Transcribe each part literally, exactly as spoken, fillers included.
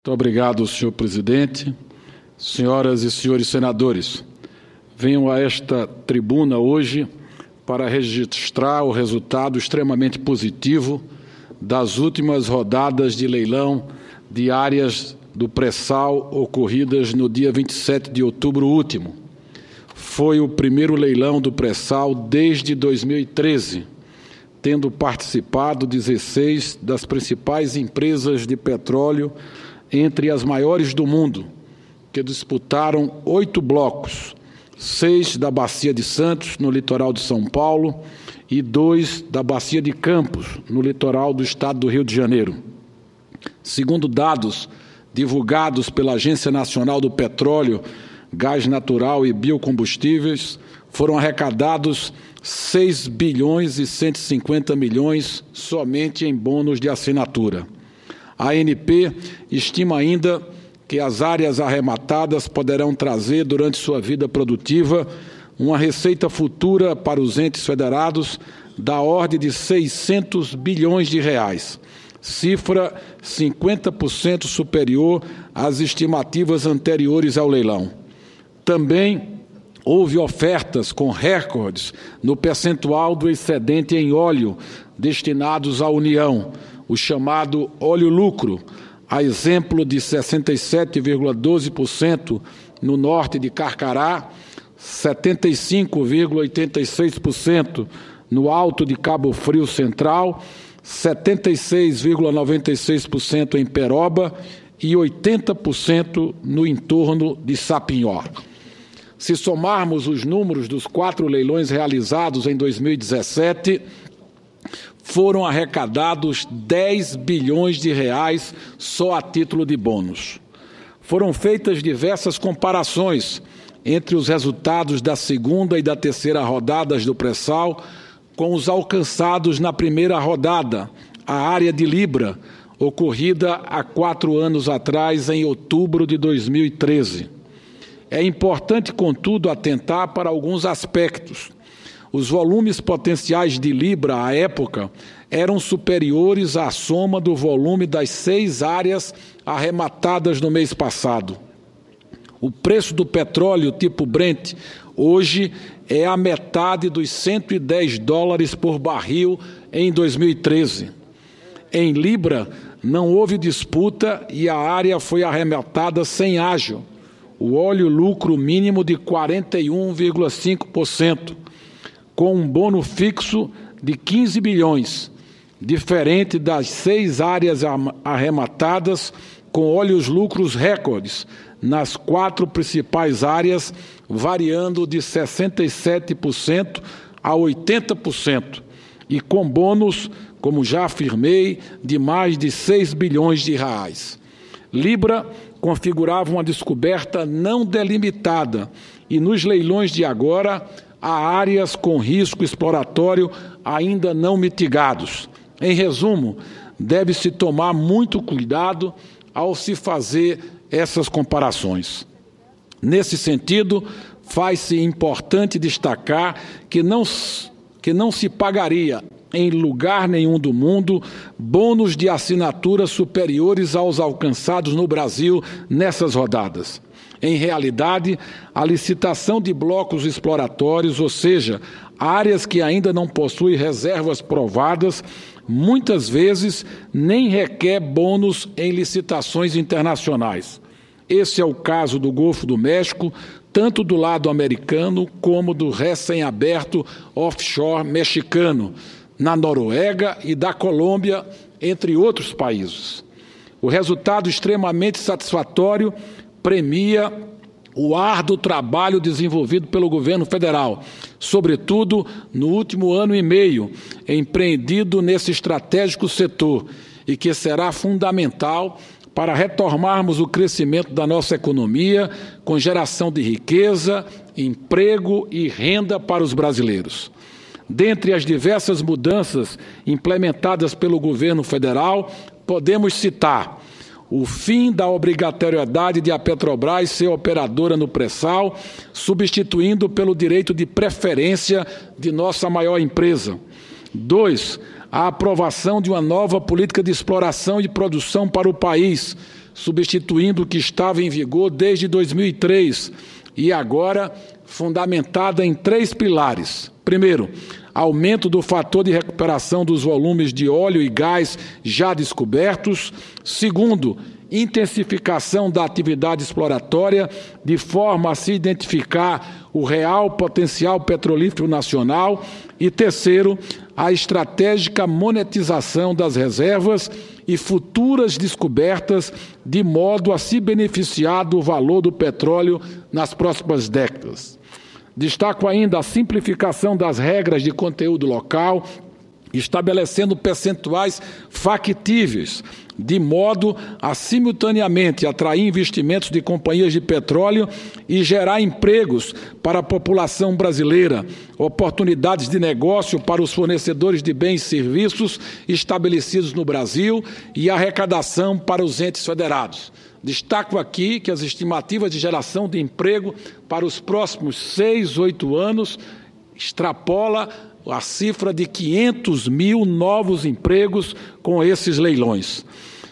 Muito obrigado, senhor presidente. Senhoras e senhores senadores, venho a esta tribuna hoje para registrar o resultado extremamente positivo das últimas rodadas de leilão de áreas do pré-sal ocorridas no dia vinte e sete de outubro último. Foi o primeiro leilão do pré-sal desde dois mil e treze, tendo participado dezesseis das principais empresas de petróleo entre as maiores do mundo, que disputaram oito blocos, seis da Bacia de Santos, no litoral de São Paulo, e dois da Bacia de Campos, no litoral do estado do Rio de Janeiro. Segundo dados divulgados pela Agência Nacional do Petróleo, Gás Natural e Biocombustíveis, foram arrecadados seis bilhões e cento e cinquenta milhões somente em bônus de assinatura. A ANP estima ainda que as áreas arrematadas poderão trazer, durante sua vida produtiva, uma receita futura para os entes federados da ordem de seiscentos bilhões de reais, cifra cinquenta por cento superior às estimativas anteriores ao leilão. Também houve ofertas com recordes no percentual do excedente em óleo destinados à União, o chamado óleo-lucro, a exemplo de sessenta e sete vírgula doze por cento no norte de Carcará, setenta e cinco vírgula oitenta e seis por cento no alto de Cabo Frio Central, setenta e seis vírgula noventa e seis por cento em Peroba e oitenta por cento no entorno de Sapinhó. Se somarmos os números dos quatro leilões realizados em dois mil e dezessete, foram arrecadados dez bilhões de reais só a título de bônus. Foram feitas diversas comparações entre os resultados da segunda e da terceira rodadas do pré-sal com os alcançados na primeira rodada, a área de Libra, ocorrida há quatro anos atrás, em outubro de dois mil e treze. É importante, contudo, atentar para alguns aspectos. Os volumes potenciais de Libra, à época, eram superiores à soma do volume das seis áreas arrematadas no mês passado. O preço do petróleo tipo Brent, hoje, é a metade dos cento e dez dólares por barril em dois mil e treze. Em Libra, não houve disputa e a área foi arrematada sem ágio, o óleo lucro mínimo de quarenta e um vírgula cinco por cento, com um bônus fixo de quinze bilhões, diferente das seis áreas arrematadas com óleos lucros recordes nas quatro principais áreas, variando de sessenta e sete por cento a oitenta por cento, e com bônus, como já afirmei, de mais de seis bilhões de reais. Libra configurava uma descoberta não delimitada e, nos leilões de agora, há áreas com risco exploratório ainda não mitigados. Em resumo, deve-se tomar muito cuidado ao se fazer essas comparações. Nesse sentido, faz-se importante destacar que não, que não se pagaria, em lugar nenhum do mundo, bônus de assinatura superiores aos alcançados no Brasil nessas rodadas. Em realidade, a licitação de blocos exploratórios, ou seja, áreas que ainda não possuem reservas provadas, muitas vezes nem requer bônus em licitações internacionais. Esse é o caso do Golfo do México, tanto do lado americano como do recém-aberto offshore mexicano, na Noruega e da Colômbia, entre outros países. O resultado extremamente satisfatório premia o árduo trabalho desenvolvido pelo governo federal, sobretudo no último ano e meio, empreendido nesse estratégico setor, e que será fundamental para retomarmos o crescimento da nossa economia, com geração de riqueza, emprego e renda para os brasileiros. Dentre as diversas mudanças implementadas pelo governo federal, podemos citar o fim da obrigatoriedade de a Petrobras ser operadora no pré-sal, substituindo pelo direito de preferência de nossa maior empresa. Dois, a aprovação de uma nova política de exploração e produção para o país, substituindo o que estava em vigor desde dois mil e três e agora fundamentada em três pilares. Primeiro, aumento do fator de recuperação dos volumes de óleo e gás já descobertos. Segundo, intensificação da atividade exploratória de forma a se identificar o real potencial petrolífero nacional. E terceiro, a estratégica monetização das reservas e futuras descobertas de modo a se beneficiar do valor do petróleo nas próximas décadas. Destaco ainda a simplificação das regras de conteúdo local, estabelecendo percentuais factíveis, de modo a simultaneamente atrair investimentos de companhias de petróleo e gerar empregos para a população brasileira, oportunidades de negócio para os fornecedores de bens e serviços estabelecidos no Brasil e arrecadação para os entes federados. Destaco aqui que as estimativas de geração de emprego para os próximos seis, oito anos extrapola a cifra de quinhentos mil novos empregos com esses leilões.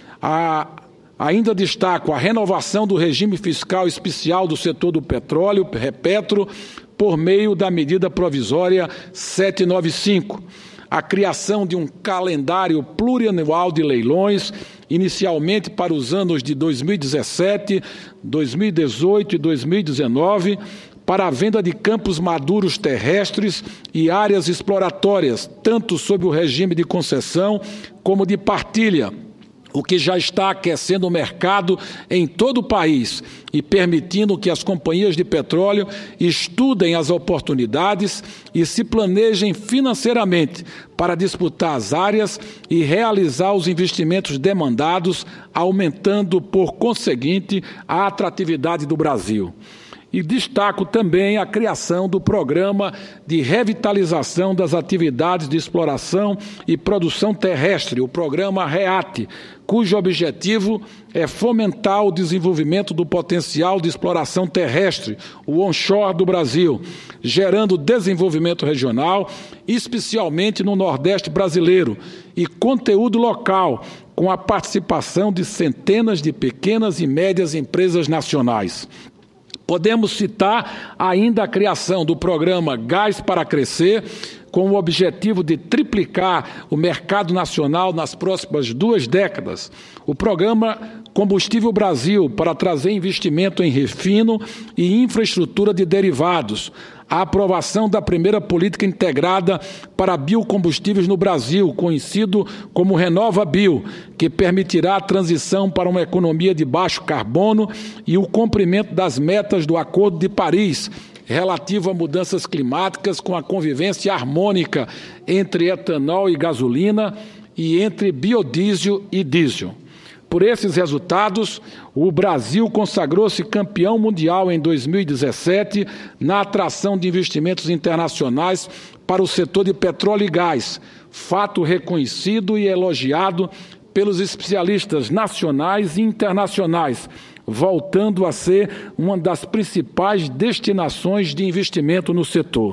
A, ainda destaco a renovação do regime fiscal especial do setor do petróleo, Repetro, por meio da medida provisória setecentos e noventa e cinco, a criação de um calendário plurianual de leilões, inicialmente para os anos de dois mil e dezessete, dois mil e dezoito e dois mil e dezenove, para a venda de campos maduros terrestres e áreas exploratórias, tanto sob o regime de concessão como de partilha, o que já está aquecendo o mercado em todo o país e permitindo que as companhias de petróleo estudem as oportunidades e se planejem financeiramente para disputar as áreas e realizar os investimentos demandados, aumentando, por conseguinte, a atratividade do Brasil. E destaco também a criação do Programa de Revitalização das Atividades de Exploração e Produção Terrestre, o Programa REAT, cujo objetivo é fomentar o desenvolvimento do potencial de exploração terrestre, o onshore do Brasil, gerando desenvolvimento regional, especialmente no Nordeste brasileiro, e conteúdo local, com a participação de centenas de pequenas e médias empresas nacionais. Podemos citar ainda a criação do programa Gás para Crescer, com o objetivo de triplicar o mercado nacional nas próximas duas décadas. O programa Combustível Brasil, para trazer investimento em refino e infraestrutura de derivados. A aprovação da primeira política integrada para biocombustíveis no Brasil, conhecido como RenovaBio, que permitirá a transição para uma economia de baixo carbono e o cumprimento das metas do Acordo de Paris, relativo a mudanças climáticas com a convivência harmônica entre etanol e gasolina e entre biodiesel e diesel. Por esses resultados, o Brasil consagrou-se campeão mundial em dois mil e dezessete na atração de investimentos internacionais para o setor de petróleo e gás, fato reconhecido e elogiado pelos especialistas nacionais e internacionais, voltando a ser uma das principais destinações de investimento no setor.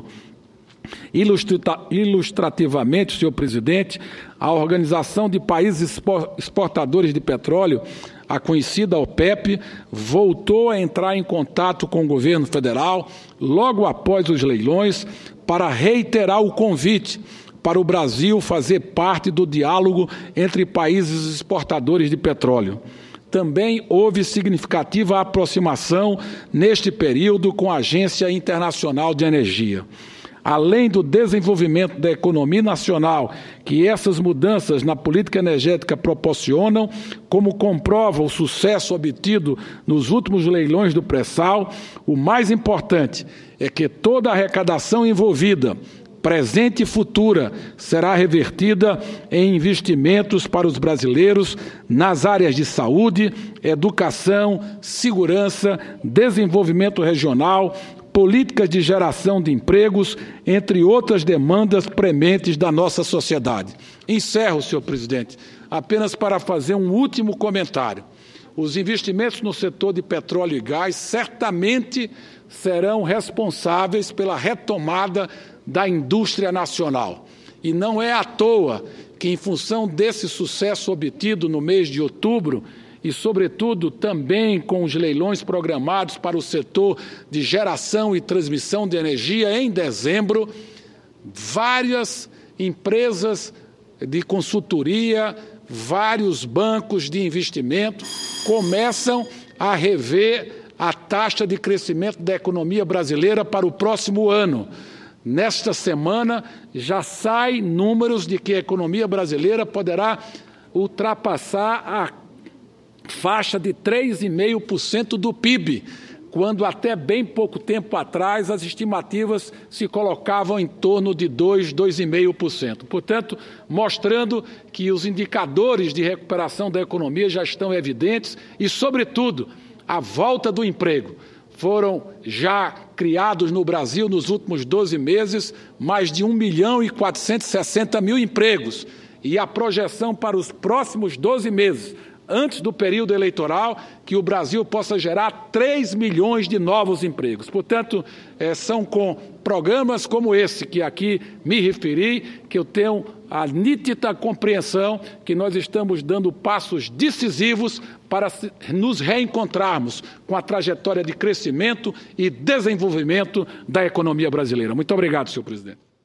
Ilustrativamente, senhor presidente, a Organização de Países Exportadores de Petróleo, a conhecida OPEP, voltou a entrar em contato com o governo federal logo após os leilões para reiterar o convite para o Brasil fazer parte do diálogo entre países exportadores de petróleo. Também houve significativa aproximação neste período com a Agência Internacional de Energia. Além do desenvolvimento da economia nacional que essas mudanças na política energética proporcionam, como comprova o sucesso obtido nos últimos leilões do pré-sal, o mais importante é que toda a arrecadação envolvida, presente e futura, será revertida em investimentos para os brasileiros nas áreas de saúde, educação, segurança, desenvolvimento regional, políticas de geração de empregos, entre outras demandas prementes da nossa sociedade. Encerro, senhor presidente, apenas para fazer um último comentário. Os investimentos no setor de petróleo e gás certamente serão responsáveis pela retomada da indústria nacional. E não é à toa que, em função desse sucesso obtido no mês de outubro, e, sobretudo, também com os leilões programados para o setor de geração e transmissão de energia em dezembro, várias empresas de consultoria, vários bancos de investimento começam a rever a taxa de crescimento da economia brasileira para o próximo ano. Nesta semana, já saem números de que a economia brasileira poderá ultrapassar a faixa de três vírgula cinco por cento do P I B, quando até bem pouco tempo atrás as estimativas se colocavam em torno de dois, dois vírgula cinco por cento. Portanto, mostrando que os indicadores de recuperação da economia já estão evidentes e, sobretudo, a volta do emprego. Foram já criados no Brasil, nos últimos doze meses, mais de um milhão e quatrocentos e sessenta mil empregos. E a projeção para os próximos doze meses, antes do período eleitoral, que o Brasil possa gerar três milhões de novos empregos. Portanto, é, são com programas como esse que aqui me referi, que eu tenho a nítida compreensão que nós estamos dando passos decisivos para nos reencontrarmos com a trajetória de crescimento e desenvolvimento da economia brasileira. Muito obrigado, senhor presidente.